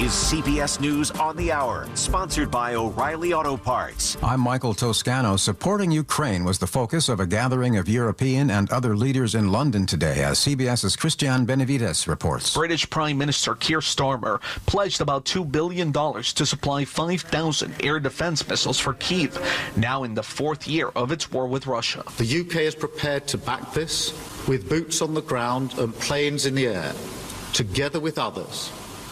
is CBS News on the Hour, sponsored by O'Reilly Auto Parts. I'm Michael Toscano. Supporting Ukraine was the focus of a gathering of European and other leaders in London today, as CBS's Christian Benavides reports. British Prime Minister Keir Starmer pledged about $2 billion to supply 5,000 air defense missiles for Kyiv, now in the fourth year of its war with Russia. The UK is prepared to back this with boots on the ground and planes in the air. Together with others,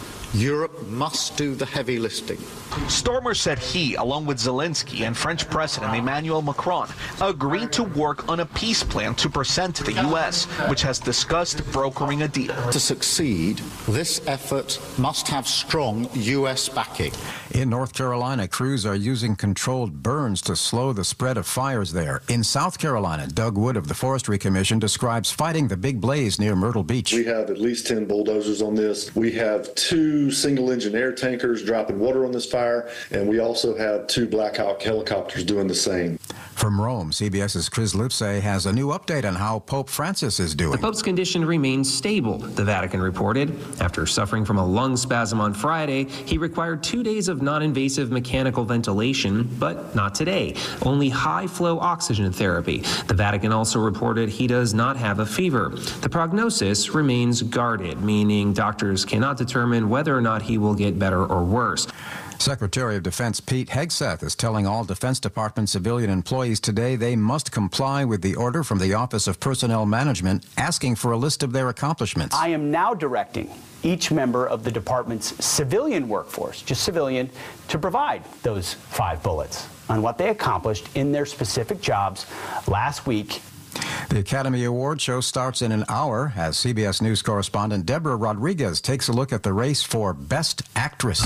Europe must do the heavy lifting. Starmer said he, along with Zelensky and French President Emmanuel Macron, agreed to work on a peace plan to present to the U.S., which has discussed brokering a deal. To succeed, this effort must have strong U.S. backing. In North Carolina, crews are using controlled burns to slow the spread of fires there. In South Carolina, Doug Wood of the Forestry Commission describes fighting the big blaze near Myrtle Beach. We have at least 10 bulldozers on this. We have 2 single-engine air tankers dropping water on this fire, and we also have 2 Black Hawk helicopters doing the same. From Rome, CBS's Chris Lipsey has a new update on how Pope Francis is doing. The Pope's condition remains stable, the Vatican reported. After suffering from a lung spasm on Friday, he required 2 days of non-invasive mechanical ventilation, but not today. Only high-flow oxygen therapy. The Vatican also reported he does not have a fever. The prognosis remains guarded, meaning doctors cannot determine whether or not he will get better or worse. Secretary of Defense Pete Hegseth is telling all Defense Department civilian employees today they must comply with the order from the Office of Personnel Management asking for a list of their accomplishments. I am now directing each member of the department's civilian workforce, just civilian, to provide those 5 bullets on what they accomplished in their specific jobs last week. The Academy Award show starts in an hour as CBS News correspondent Deborah Rodriguez takes a look at the race for Best Actress.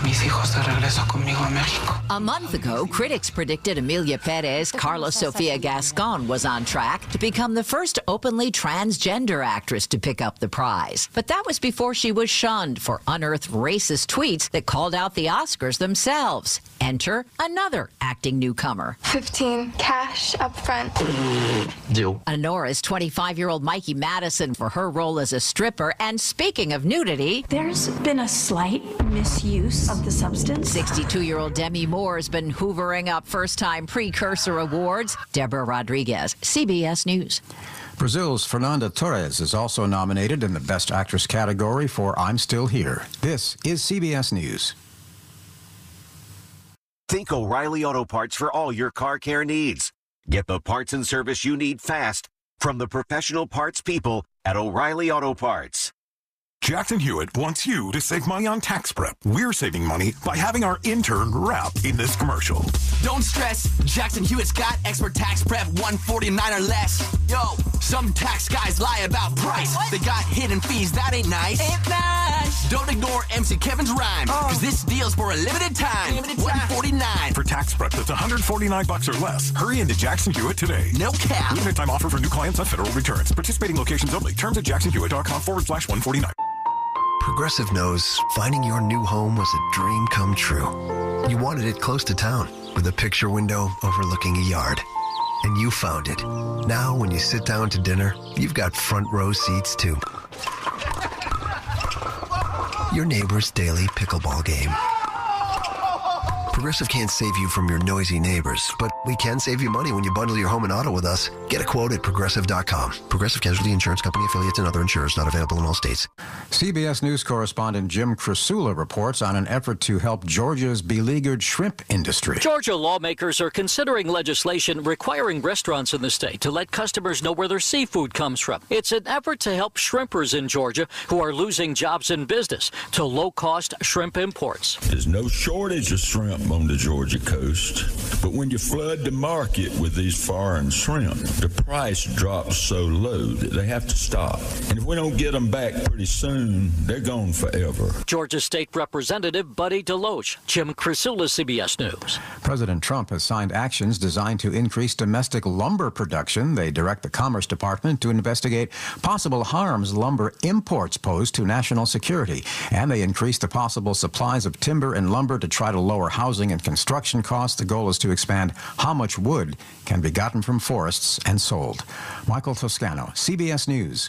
A month ago, critics predicted Emilia Perez, Carlos Sofia Gascon was on track to become the first openly transgender actress to pick up the prize. But that was before she was shunned for unearthed racist tweets that called out the Oscars themselves. Enter another acting newcomer. 15 cash up front. Honora's 25-year-old Mikey Madison for her role as a stripper. And speaking of nudity, there's been a slight misuse of the substance. 62-year-old Demi Moore has been hoovering up first-time precursor awards. Deborah Rodriguez, CBS News. Brazil's Fernanda Torres is also nominated in the Best Actress category for I'm Still Here. This is CBS News. Think O'Reilly Auto Parts for all your car care needs. Get the parts and service you need fast from the professional parts people at O'Reilly Auto Parts. Jackson Hewitt wants you to save money on tax prep. We're saving money by having our intern rap in this commercial. Don't stress, Jackson Hewitt's got expert tax prep, $149 or less. Yo, some tax guys lie about price. They got hidden fees, that ain't nice. Ain't nice. Don't ignore MC Kevin's rhyme, cause this deal's for a limited time. $149. For tax prep that's $149 or less, hurry into Jackson Hewitt today. No cap. Limited time offer for new clients on federal returns. Participating locations only. Terms at jacksonhewitt.com/149. Progressive knows finding your new home was a dream come true. You wanted it close to town with a picture window overlooking a yard. And you found it. Now when you sit down to dinner, you've got front row seats too. Your neighbor's daily pickleball game. Progressive can't save you from your noisy neighbors, but we can save you money when you bundle your home and auto with us. Get a quote at Progressive.com. Progressive Casualty Insurance Company, affiliates, and other insurers not available in all states. CBS News correspondent Jim Krasula reports on an effort to help Georgia's beleaguered shrimp industry. Georgia lawmakers are considering legislation requiring restaurants in the state to let customers know where their seafood comes from. It's an effort to help shrimpers in Georgia who are losing jobs and business to low-cost shrimp imports. There's no shortage of shrimp on the Georgia coast, but when you flood the market with these foreign shrimp, the price drops so low that they have to stop. And if we don't get them back pretty soon, they're gone forever. Georgia State Representative Buddy Deloach, Jim Krasula, CBS News. President Trump has signed actions designed to increase domestic lumber production. They direct the Commerce Department to investigate possible harms lumber imports pose to national security. And they increase the possible supplies of timber and lumber to try to lower housing and construction costs. The goal is to expand how much wood can be gotten from forests and sold. Michael Toscano, CBS News.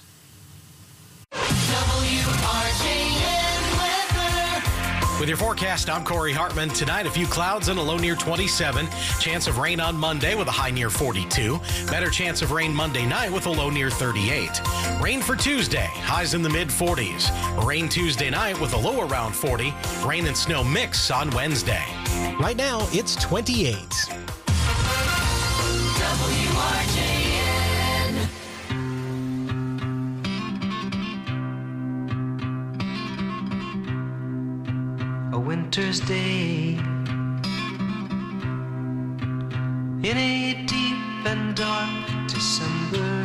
With your forecast, I'm Corey Hartman. Tonight, a few clouds and a low near 27. Chance of rain on Monday with a high near 42. Better chance of rain Monday night with a low near 38. Rain for Tuesday, highs in the mid-40s. Rain Tuesday night with a low around 40. Rain and snow mix on Wednesday. Right now, it's 28. WRJN. A winter's day in a deep and dark December.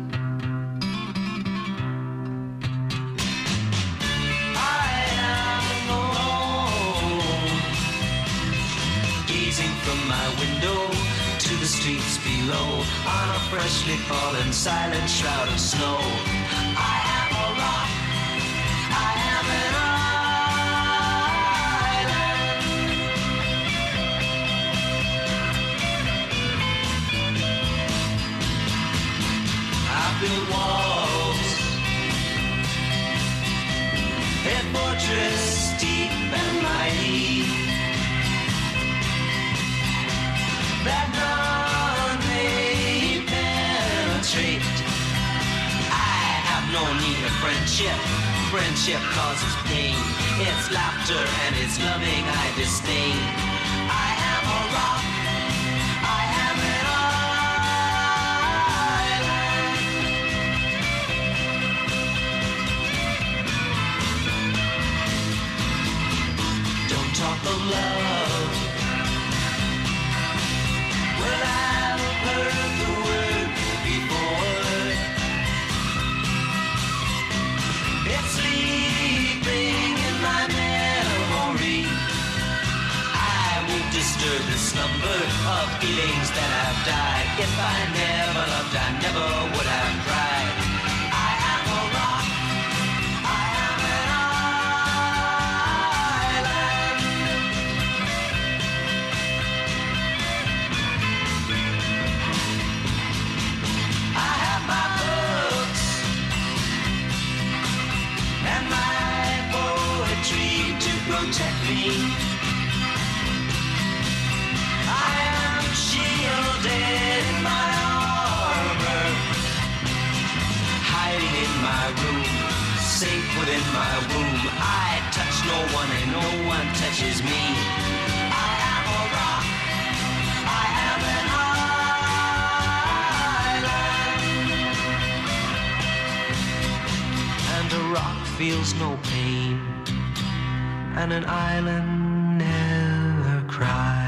I am alone, gazing from my window to the streets below on a freshly fallen silent shroud of snow. I am a rock, I am an build walls, a fortress deep and mighty, that none may penetrate. I have no need of friendship. Friendship causes pain. It's laughter and it's loving I disdain. I am a rock, I am an talk of love. Well, I've heard the word before. It's sleeping in my memory. I won't disturb the slumber of feelings that have died. If I never loved, I never would have cried. I am a rock, I am an protect me. I am shielded in my armor, hiding in my room, safe within my womb. I touch no one and no one touches me. I am a rock, I am an island, and a rock feels no pain, and an island never cries.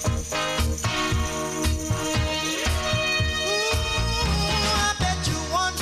I bet you one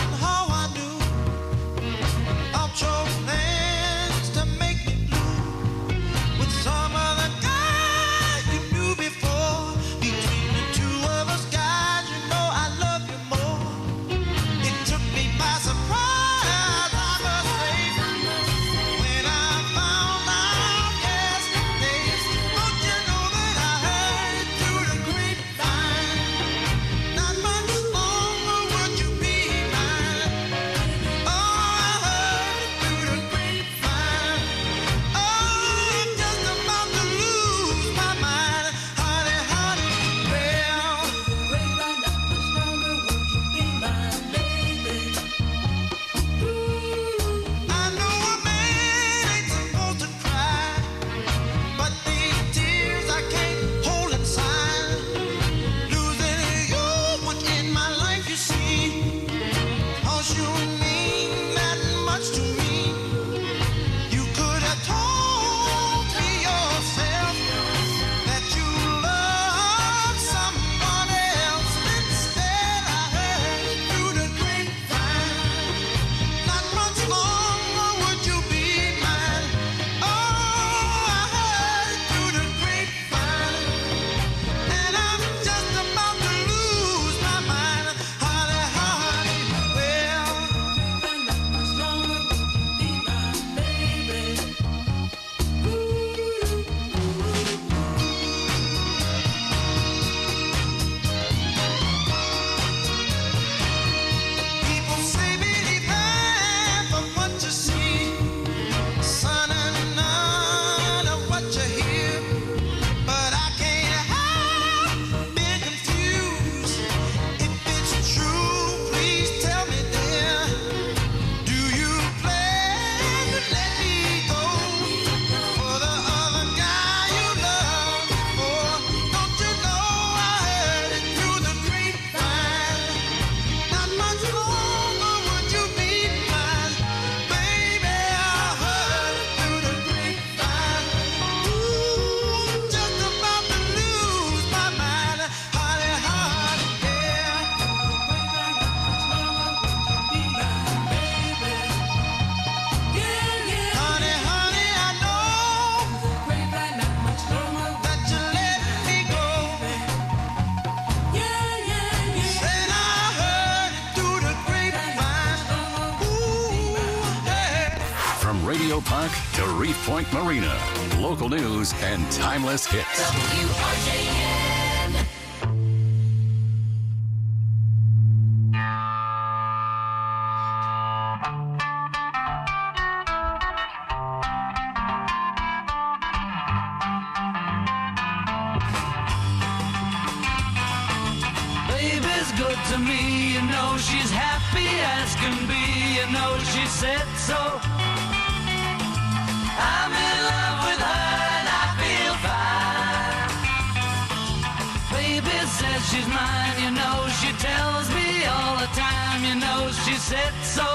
Reef Point Marina. Local news and timeless hits. WRJN. Baby's good to me, you know she's happy as can be, you know she said so. I'm in love with her and I feel fine. Baby says she's mine, you know she tells me all the time, you know she said so.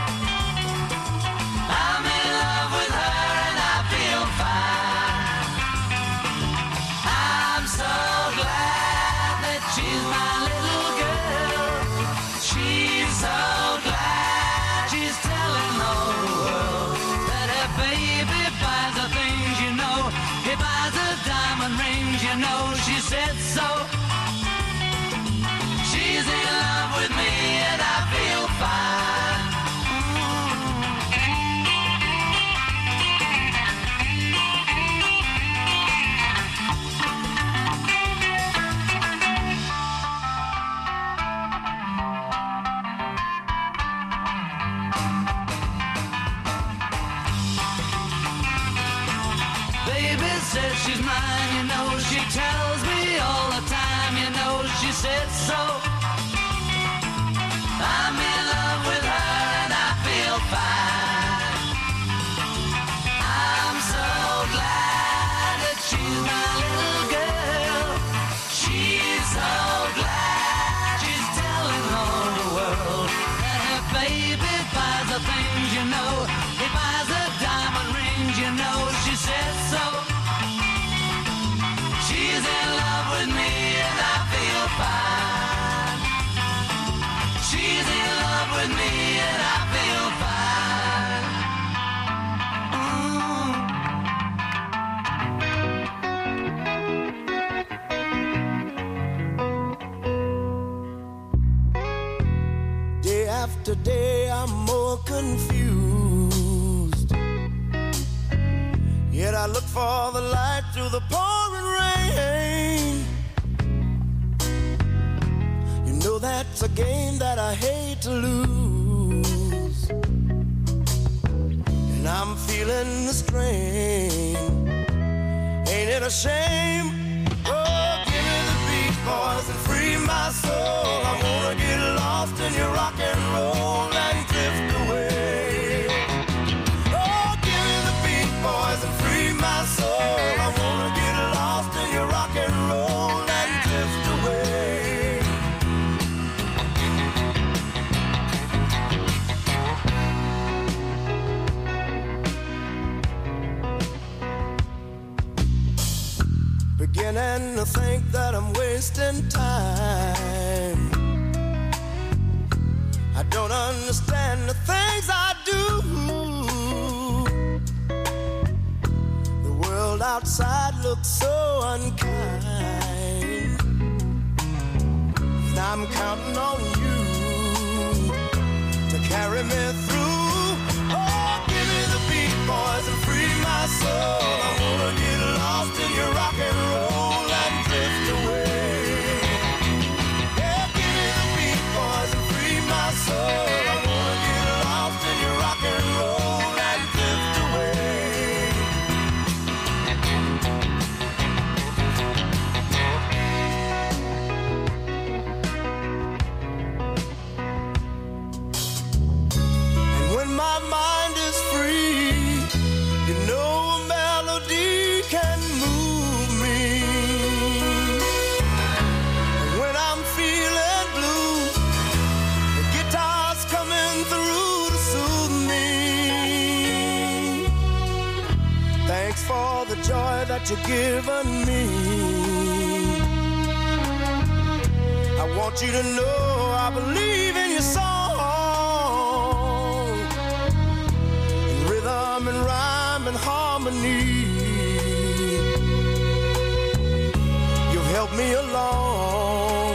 I'm in love with her and I feel fine. I'm so glad that she's my little girl. She's so glad she's telling all the world that her baby buys the things, you know. He buys the diamond rings, you know. She said so. She's in love with me and I feel fine. Baby says she's mine, you know, she tells me all the time, you know, she said so. I'm in love with her and I feel fine. I'm so glad that she's my little girl. She's so glad she's telling all the world that her baby buys the things, you know. He buys the diamond rings, you know, she said so. She's in love with me and I feel fine. She's in love with me and I feel fine. Day after day I'm more confused. Yet I look for the light through the pouring rain. You know that's a game that I hate to lose. And I'm feeling the strain. Ain't it a shame? Oh, give me the beat, boys, and free my soul. I wanna get lost in your rock and roll and drift away. Oh, give me the beat, boys, and free my soul. I wanna get lost in your rock and roll and drift away. Beginning to think that I'm wasting time. I don't understand the things I do. The world outside looks so unkind. And I'm counting on you to carry me through. Oh, give me the beat, boys, and free my soul. I wanna get lost in your rock and roll and drift away. Yeah, give me the beat, boys, and free my soul. I wanna get lost in your rock and roll and drift away. And when my mind is free, you know a melody can move me. And when I'm feeling blue, the guitar's coming through to soothe me. Thanks for the joy that you've given me. I want you to know I believe in your song, in rhythm and rhyme and harmony. You've helped me along,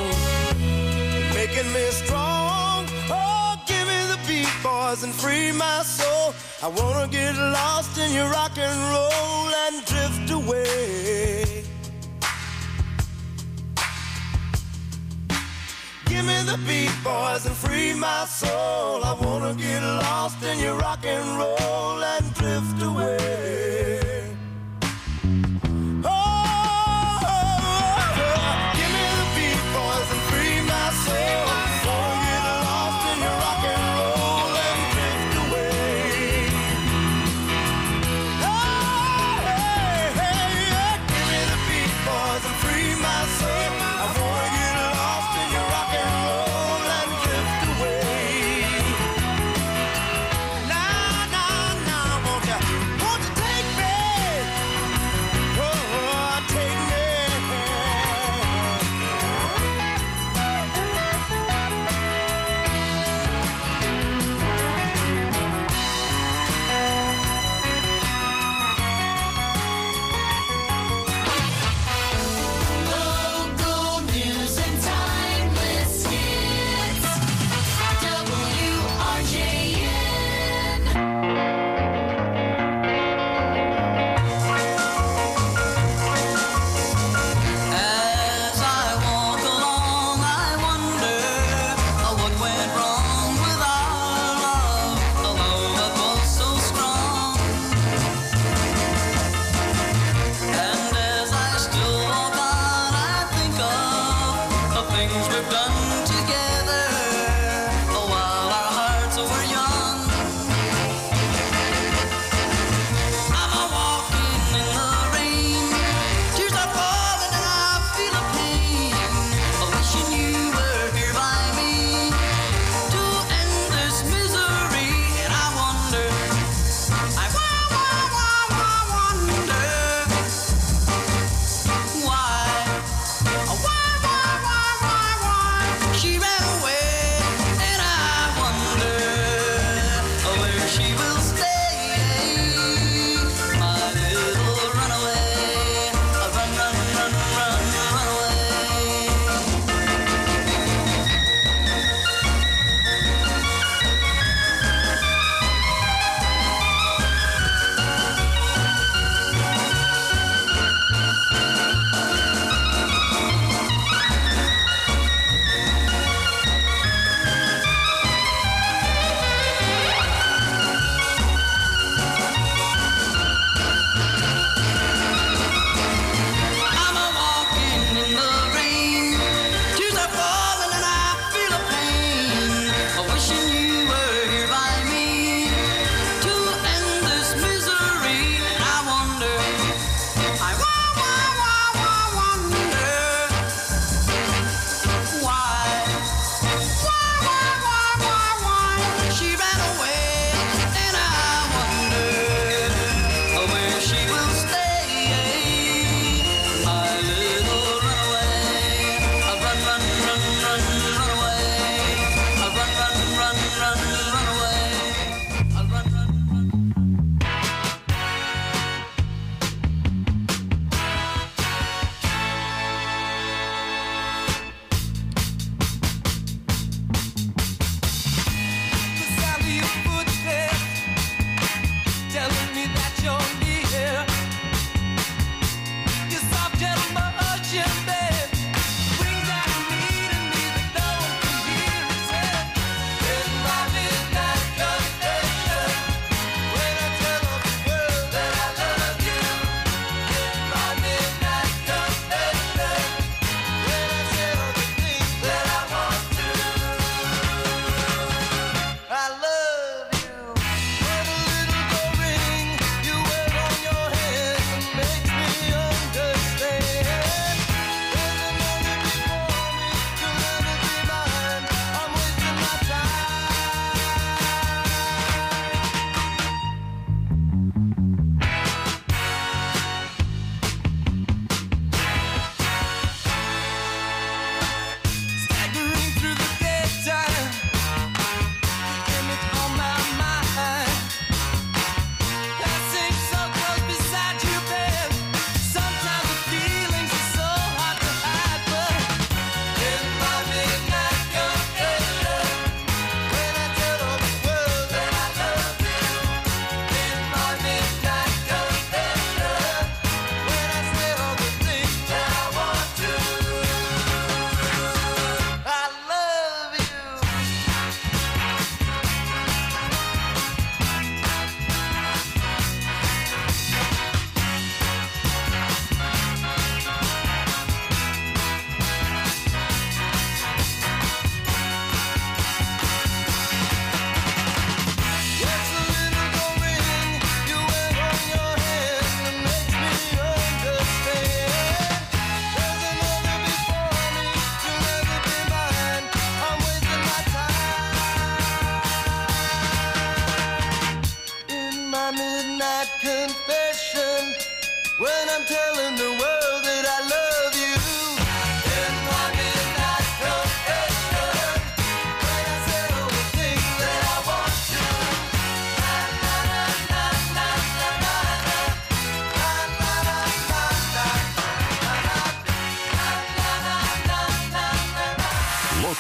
making me strong. Oh, give me the beat, boys, and free my soul. I wanna get lost in your rock and roll and drift away. Give me the beat, boys, and free my soul. I wanna get lost in your rock and roll and drift away. Won't you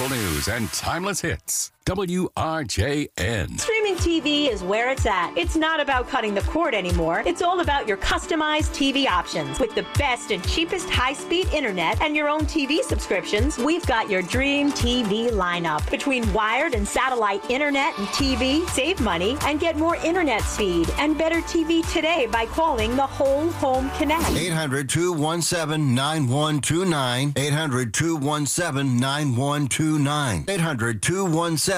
Local news and timeless hits. WRJN. Streaming TV is where it's at. It's not about cutting the cord anymore. It's all about your customized TV options. With the best and cheapest high-speed internet and your own TV subscriptions, we've got your dream TV lineup. Between wired and satellite internet and TV, save money and get more internet speed and better TV today by calling the Whole Home Connect. 800-217-9129. 800-217-9129. 800-217-9129.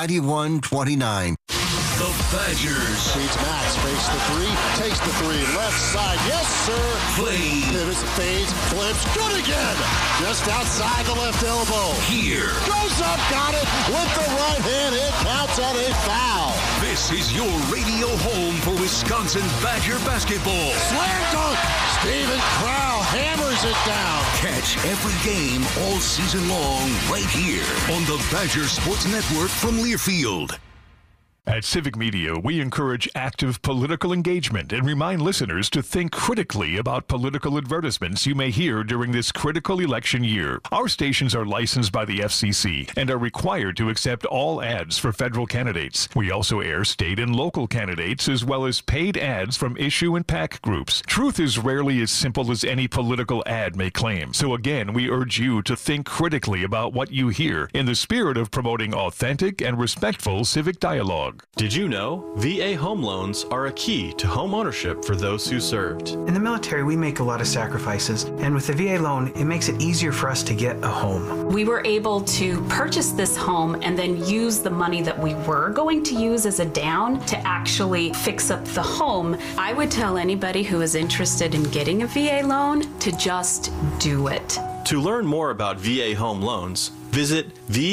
The Badgers. Feeds Max, fakes the three, takes the three, left side, yes sir. Play. Pivots, fades, flips, good again. Just outside the left elbow. Here. Goes up, got it, with the right hand, it counts at a foul. This is your radio home for Wisconsin Badger basketball. Slam dunk, Steven Crowl hammers it down. Catch every game all season long right here on the Badger Sports Network from Learfield. At Civic Media, we encourage active political engagement and remind listeners to think critically about political advertisements you may hear during this critical election year. Our stations are licensed by the FCC and are required to accept all ads for federal candidates. We also air state and local candidates as well as paid ads from issue and PAC groups. Truth is rarely as simple as any political ad may claim. So again, we urge you to think critically about what you hear in the spirit of promoting authentic and respectful civic dialogue. Did you know VA home loans are a key to home ownership for those who served? In the military, we make a lot of sacrifices, and with the VA loan, it makes it easier for us to get a home. We were able to purchase this home and then use the money that we were going to use as a down to actually fix up the home. I would tell anybody who is interested in getting a VA loan to just do it. To learn more about VA home loans, visit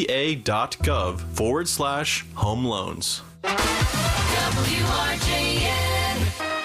va.gov/home loans. WRJN.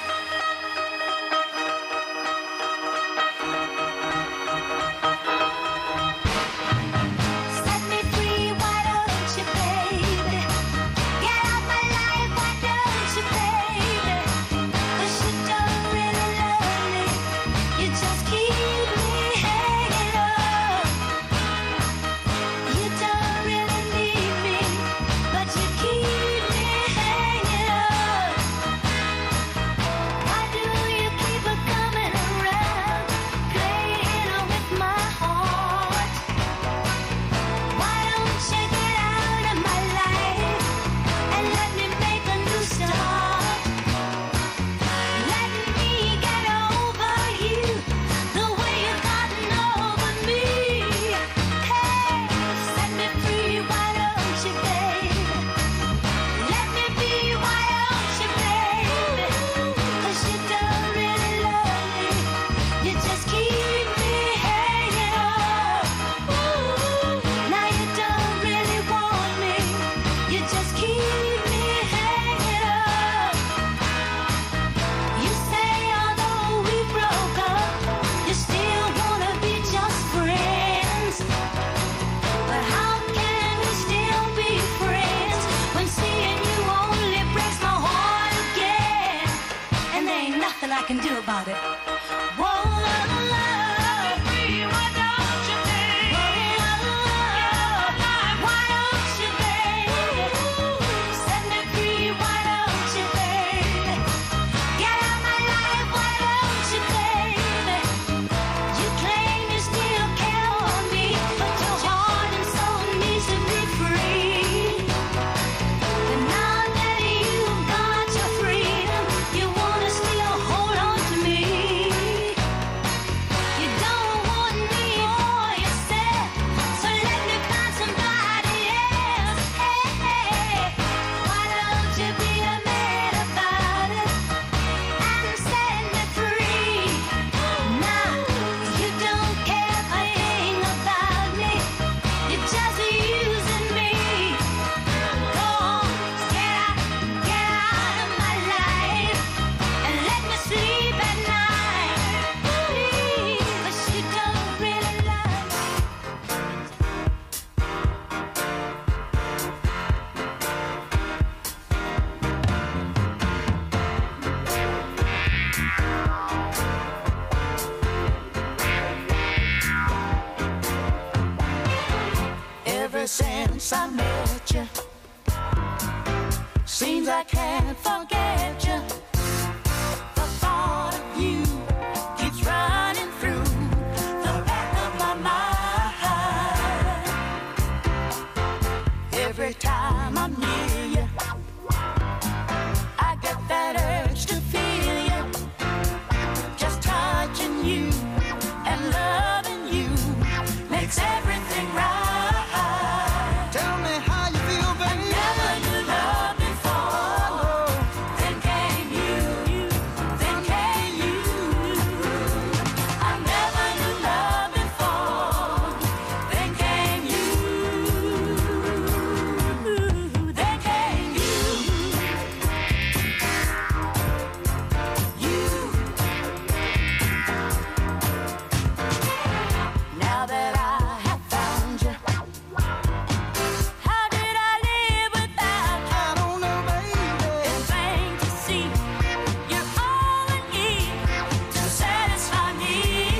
Set me free, why don't you, baby? Get out my life, why don't you, baby? 'Cause you don't really love me. You just keep me hanging on. You don't really need me, but you keep me hanging on. Ever since I met you, seems I can't forget you. The thought of you keeps running through the back of my mind. Every time I'm near you, I get that urge to feel you. Just touching you and loving you makes everything right. Tell me how you feel, baby. Never knew love before. Then came you. Then came you. I never knew love before. Then came you. Then came you. Now that I have found you, how did I live without you? I don't know, baby. It's plain to see you're all I need to satisfy me.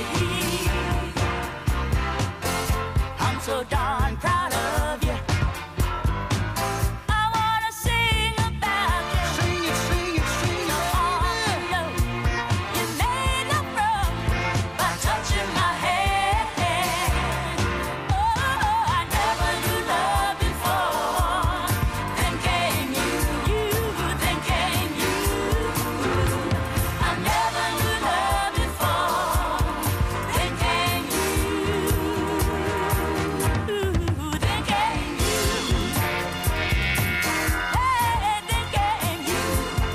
I'm so darn proud of you. I wanna sing about you. Sing it, sing it, sing it, baby. You made love wrong by touching my hand. Oh, I never knew love before. Then came you, then came you. I never knew love before. Then came you, then came you. Hey, then came you.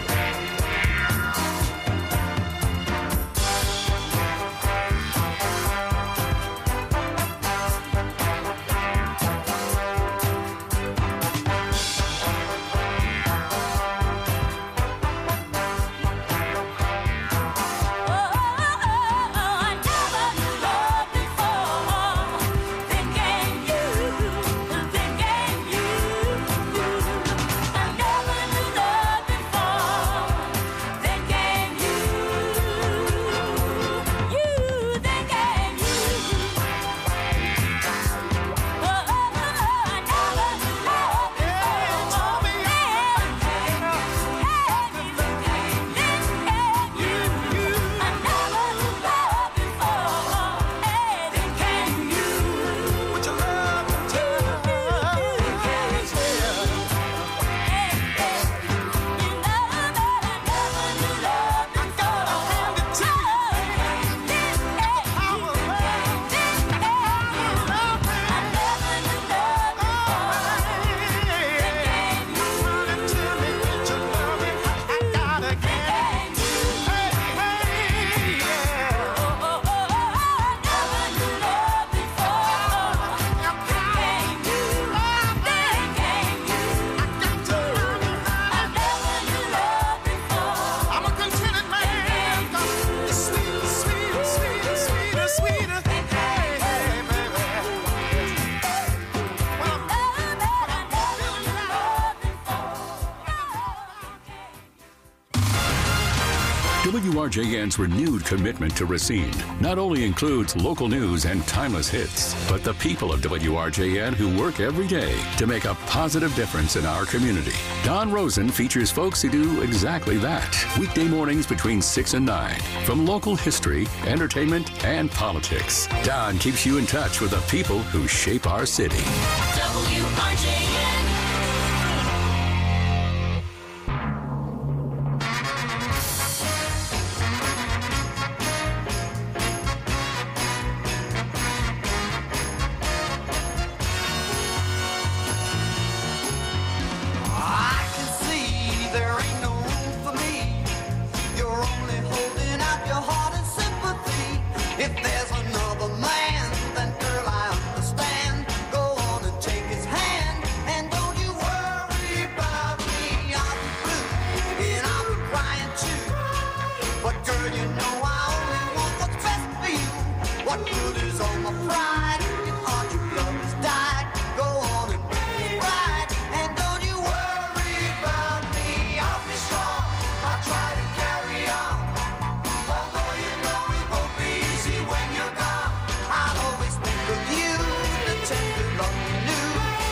I never knew love before. Then came you, then came you. I never knew love before. Then came you, then came you. I never knew love before. I'm a contented man. The sweeter, sweeter, sweeter, sweeter, sweeter. Hey, hey, baby. WRJN's renewed commitment to Racine not only includes local news and timeless hits, but the people of WRJN who work every day to make a positive difference in our community. Don Rosen features folks who do exactly that. Weekday mornings between 6 and 9. From local history, entertainment, and politics, Don keeps you in touch with the people who shape our city. WRJN. I can see there ain't no room for me. You're only holding out your heart and sympathy. If there's another man, then girl, I understand. Go on and take his hand, and don't you worry about me. I'll be blue, and I'll be crying too. But girl, you know I only want what's best for you. What good is all my pride if all your love is died? Go on and make it right, and don't you worry about me. I'll be strong, I'll try to carry on. Although you know it won't be easy when you're gone. I'll always think of you, the tender love you knew.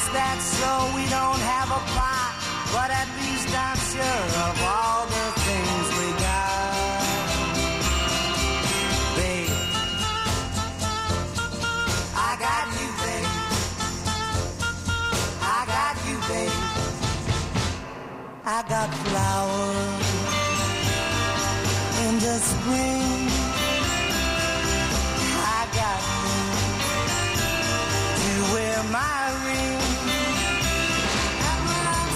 guess that's so we don't have a plot, but at least I'm sure of all the things we got. Babe, I got you, babe. I got you, babe. I got flowers in the spring. I got you to wear my ring. And when I'm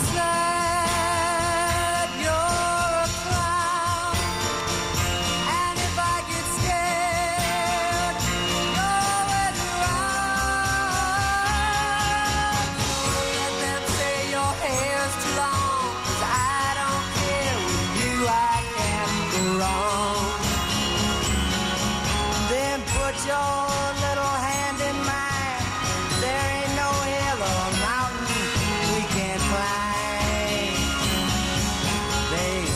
sad, you're a clown. And if I get scared, you're always around. So let them say your hair's too long, 'cause I don't care. With you I can't go wrong. Then put your little hand in mine. There ain't no hill or mountain we can't climb. Babe,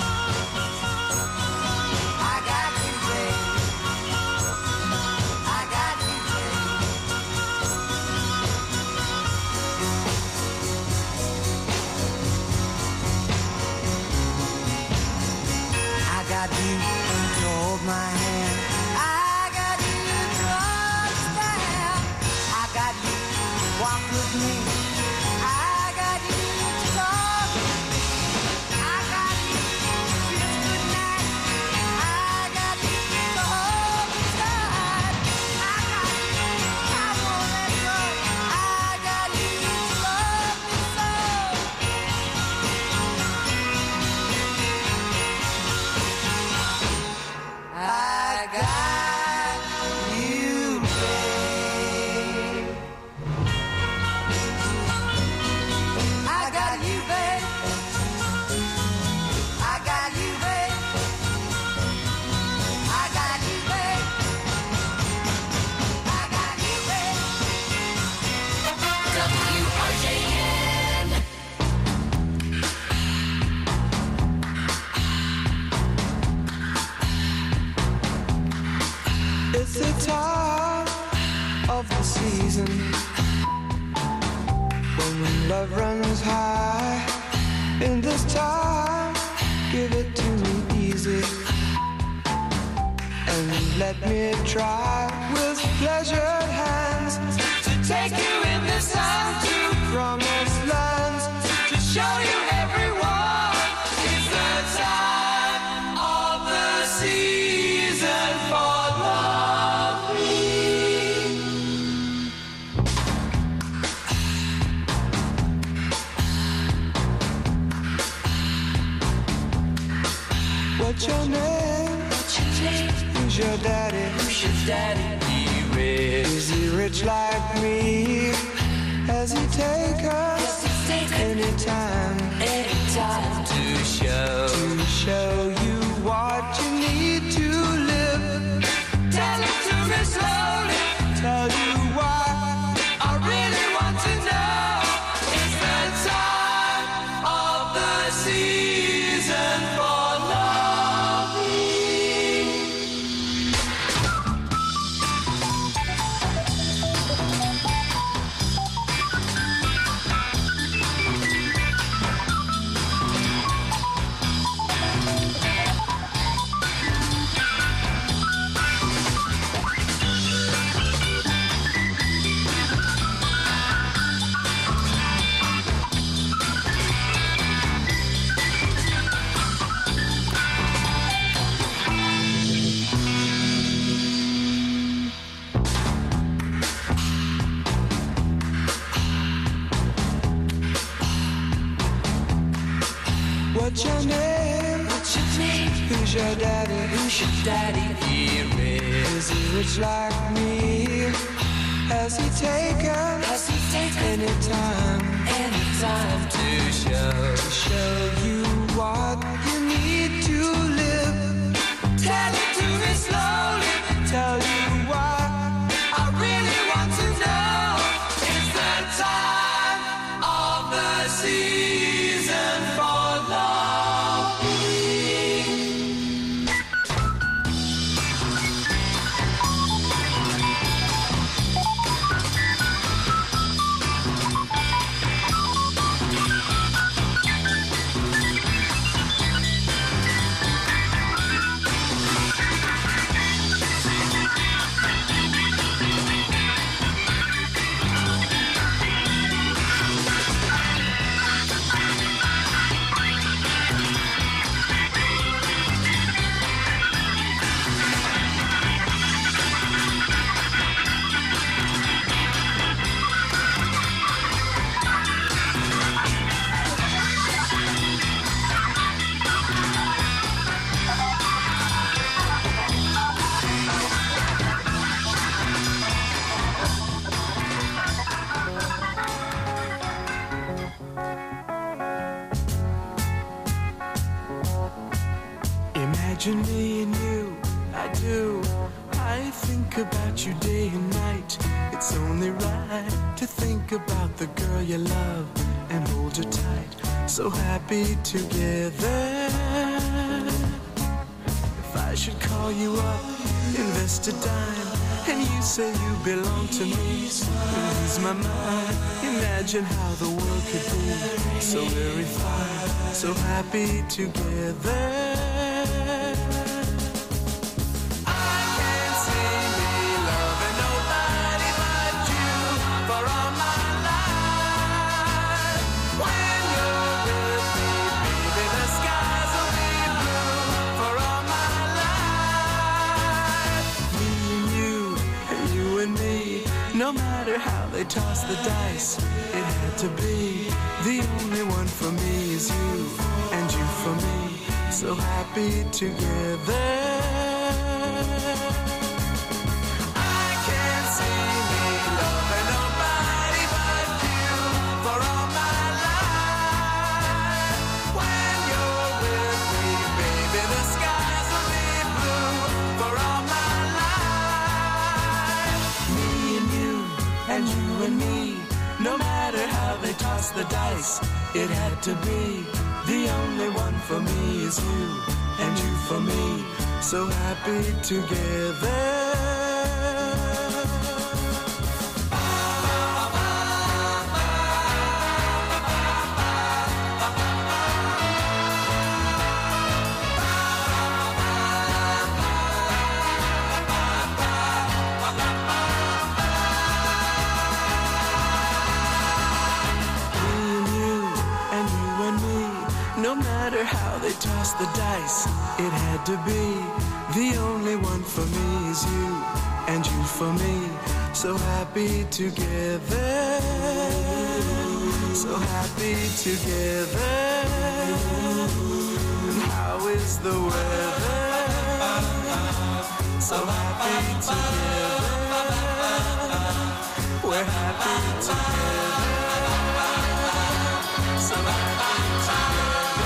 I got you, babe. I got you, babe. I got you to hold my hand. I got you to understand. I got you to walk with me. I got you to talk with me. I got you to kiss goodnight. I got you to hold me tight. I got you, I won't let go. I got you to love me so. I got you, babe. I got you, babe. I got you, babe. I got you, babe. I got you, babe. WRJN. It's the time of the season when love runs high. In this time, give it to me easy and let me try with pleasured hands to take you in this time to promised lands, to show you everyone. It's the time of the season for loving. What's your name? Who's your daddy? Is he rich like me? Has he take us anytime to show you what you need to live? Tell it to me slowly. Tell you why I really want to know. It's the time of the season for loving. What's your name? Who's your daddy? Here is he rich like me? Has he taken anytime to show you what you need to live? Tell it to me slowly. Tell you why I really want to know. It's the time of the season for loving. think about you day and night. It's only right to think about the girl you love and hold her tight. So happy together. If I should call you up, invest a dime, and you say you belong to me, lose my mind. Imagine how the world could be so very fine, so happy together. No matter how they toss the dice, it had to be. The only one for me is you, and you for me, so happy together. I can't see me loving nobody but you for all my life. When you're with me, baby, the skies will be blue for all my life. Me and you, and you and me, no matter how they toss the dice, it had to be. The only one for me is you, and you for me, so happy together. No matter how they toss the dice, it had to be. The only one for me is you, and you for me, so happy together. So happy together. And how is the weather? So happy together. We're happy together. So happy together.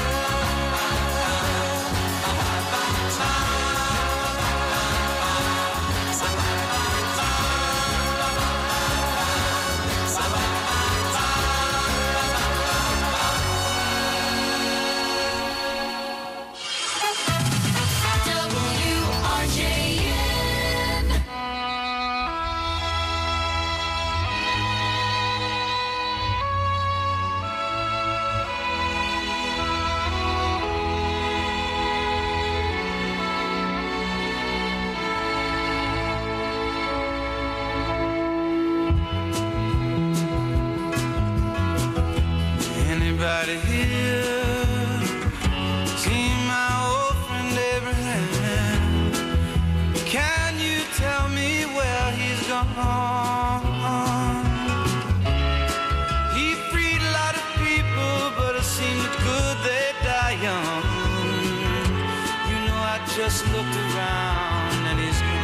Anybody here seen my old friend Abraham? Can you tell me where he's gone? He freed a lot of people, but it seemed good they die young. You know, I just looked around and he's gone.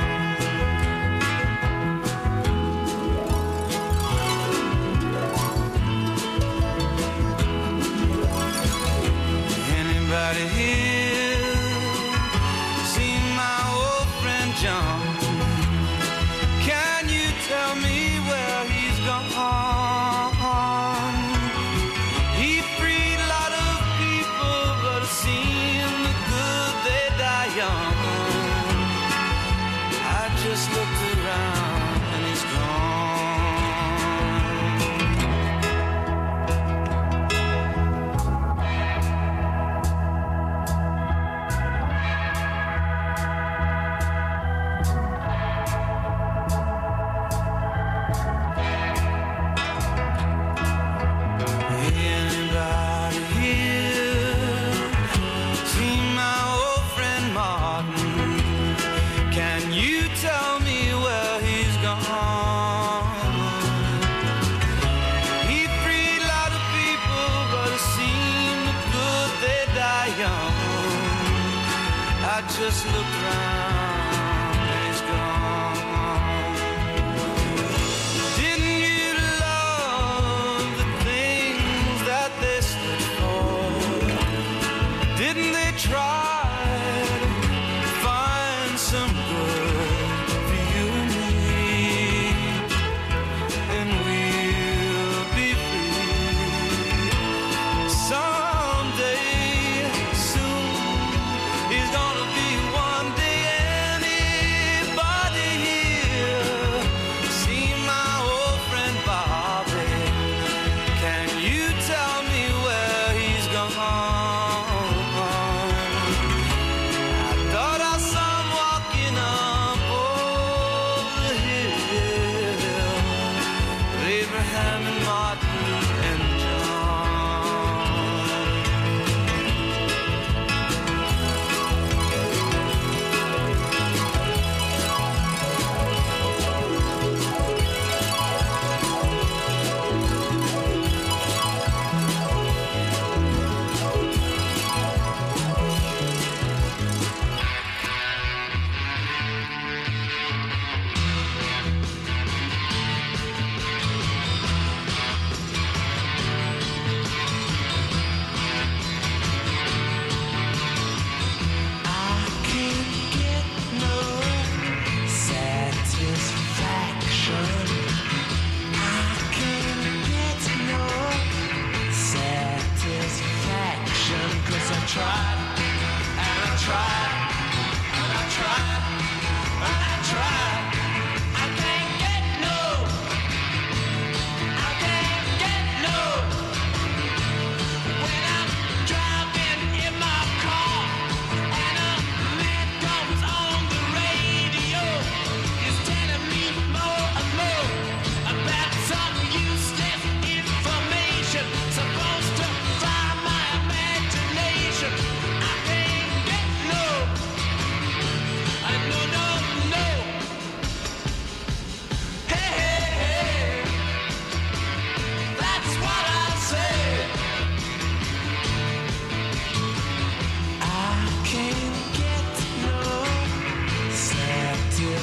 Anybody here seen my old friend John? Can you tell me where he's gone? He freed a lot of people, but it seemed good they die young. I just looked around and he's gone. Anybody here seen my old friend Martin? Can you tell me where he's gone? He freed a lot of people, but it seemed good they die young. I just looked around and he's gone. Didn't you love the things that they stood for? Didn't they try to find some good for you?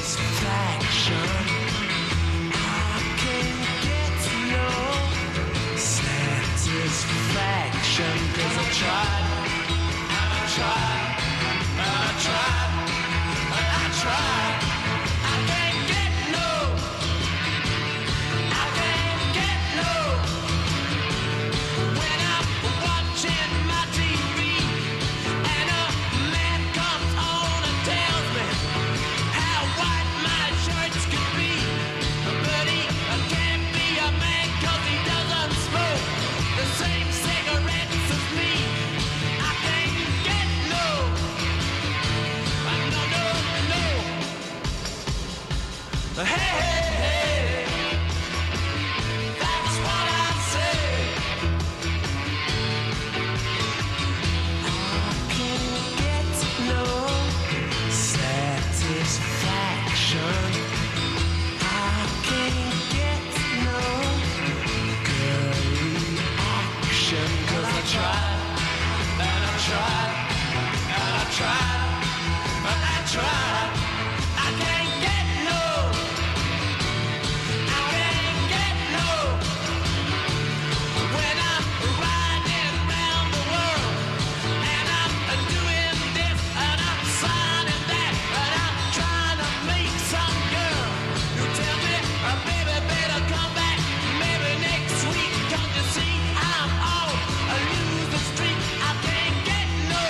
satisfaction. I can't get no satisfaction, 'cause I tried, and I tried, and I tried, and I tried. I can't get no, I can't get no. When I'm watching my TV and a man comes on and tells me how white my shirts could be, but he can't be a man 'cause he doesn't smoke the same cigarettes as me. I can't get no, no, no, no. Hey, hey, hey, that's what I say. I can't get no satisfaction. I can't get no girly action, 'cause I tried, and I tried, and I tried, and I tried. I can't get no, I can't get no. When I'm riding round the world and I'm doing this and I'm signing that and I'm trying to meet some girl who tell me, baby, better come back maybe next week. Don't you see I'm on a losing streak? I can't get no,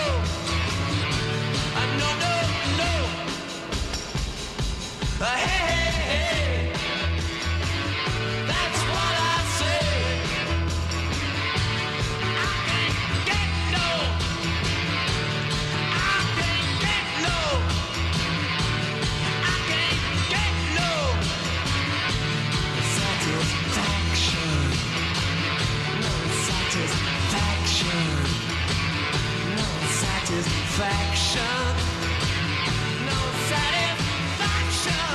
no, no, no. Hey, hey, hey, that's what I say. I can't get no, I can't get no, I can't get no satisfaction, no satisfaction, no satisfaction, no satisfaction.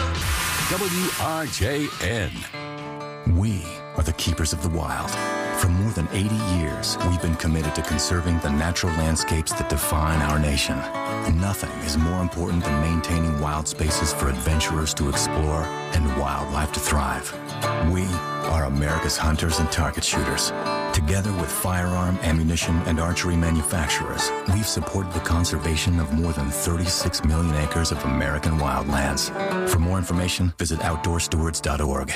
WRJN. We are the keepers of the wild. For more than 80 years, we've been committed to conserving the natural landscapes that define our nation. Nothing is more important than maintaining wild spaces for adventurers to explore and wildlife to thrive. We are America's hunters and target shooters. Together with firearm, ammunition, and archery manufacturers, we've supported the conservation of more than 36 million acres of American wildlands. For more information, visit outdoorstewards.org.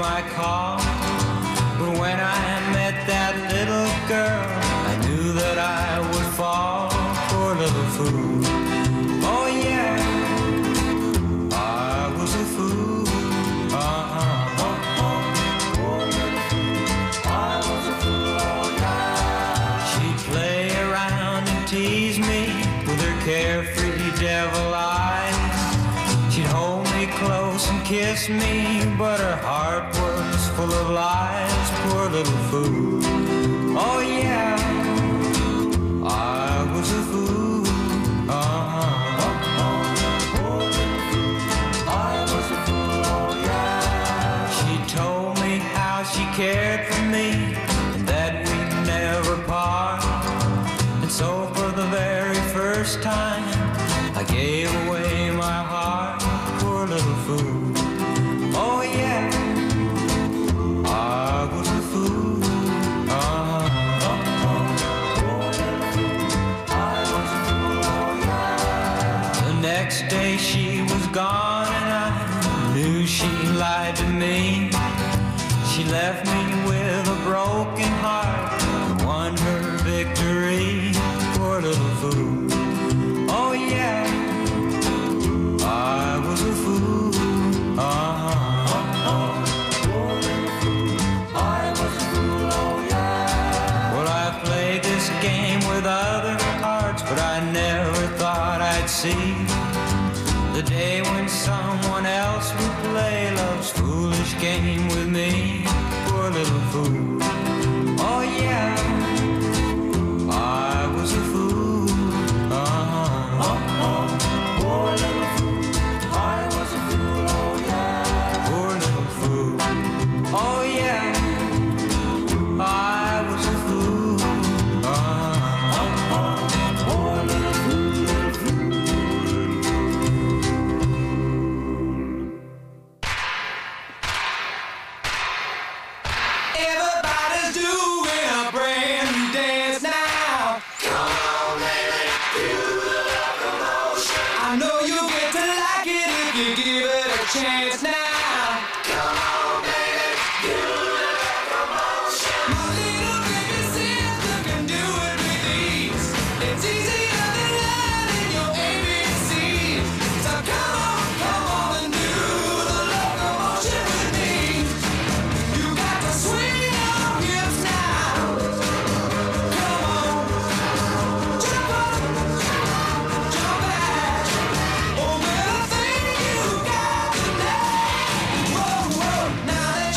my call. But when I met that little girl, I knew that I would fall. Poor little fool. Oh yeah, I was a fool. Poor little fool. I was a fool. Oh yeah. She'd play around and tease me with her carefree devil eyes. She'd hold me close and kiss me, but her heart was full of lies. Poor little fool. Oh yeah, I was a fool. Poor little fool. I was a fool. Oh yeah. She told me how she cared for me and that we'd never part. And so for the very first time, I gave away my heart. Poor little fool. Oh yeah, I was a fool. I was a fool. Oh yeah. The next day she was gone and I knew she lied to me. She left me with a broken heart and won her victory. Poor little fool. Oh yeah, I was a fool. Poor little fool. I was a fool. Oh yeah. Well, I played this game with other hearts, but I never thought I'd see the day when someone else would play love's foolish game with me. Poor little fool. Oh yeah, I was a fool. Poor little fool. I was a fool. Oh yeah. Poor little fool. Oh yeah, I was a fool. Poor little fool. Everybody's doing a brand new dance now. Come on, baby, do the locomotion. I know you'll get to like it if you give it a chance now. Come on, baby, do the locomotion. My little baby sister can do it with ease. It's easier than learning your ABCs. So come on and do the locomotion with me. You got to swing your hips now. Come on, jump up, jump back. Oh, little thing you got tonight. Whoa, whoa, now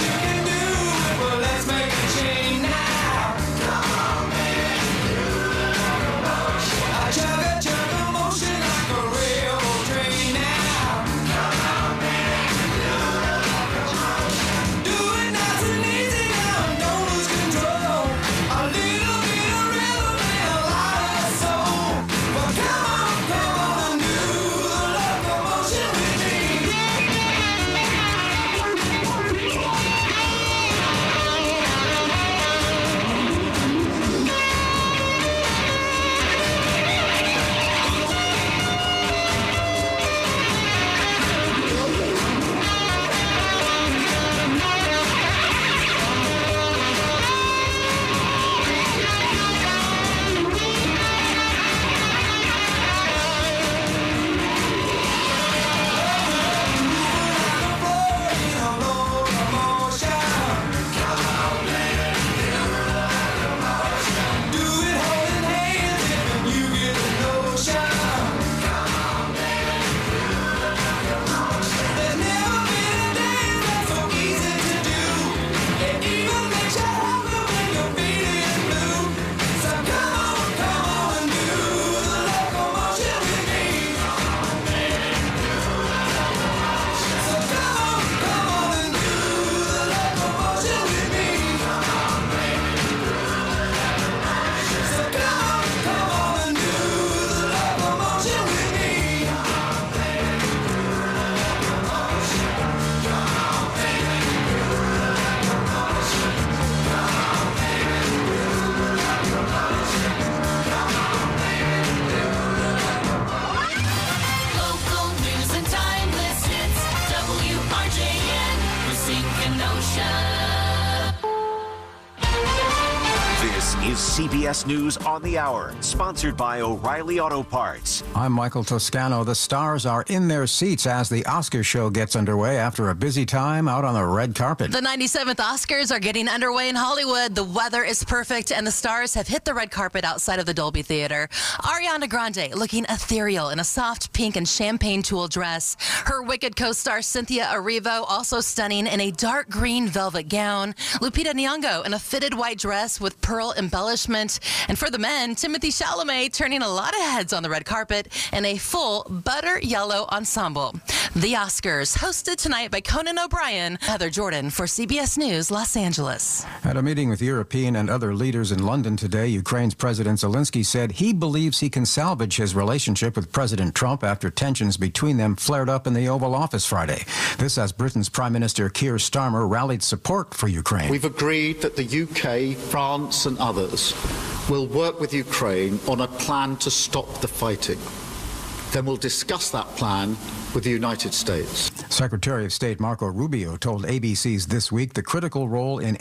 is CBS News on the Hour, sponsored by O'Reilly Auto Parts. I'm Michael Toscano. The stars are in their seats as the Oscar show gets underway after a busy time out on the red carpet. The 97th Oscars are getting underway in Hollywood. The weather is perfect, and the stars have hit the red carpet outside of the Dolby Theater. Ariana Grande looking ethereal in a soft pink and champagne tulle dress. Her Wicked co-star Cynthia Erivo also stunning in a dark green velvet gown. Lupita Nyong'o in a fitted white dress with pearl embellishment. And for the men, Timothée Chalamet turning a lot of heads on the red carpet in a full butter yellow ensemble. The Oscars, hosted tonight by Conan O'Brien. Heather Jordan for CBS News, Los Angeles. At a meeting with European and other leaders in London today, Ukraine's President Zelensky said he believes he can salvage his relationship with President Trump after tensions between them flared up in the Oval Office Friday. This as Britain's Prime Minister Keir Starmer rallied support for Ukraine. We've agreed that the UK, France and others will work with Ukraine on a plan to stop the fighting. Then we'll discuss that plan with the United States. Secretary of State Marco Rubio told ABC's This Week the critical role in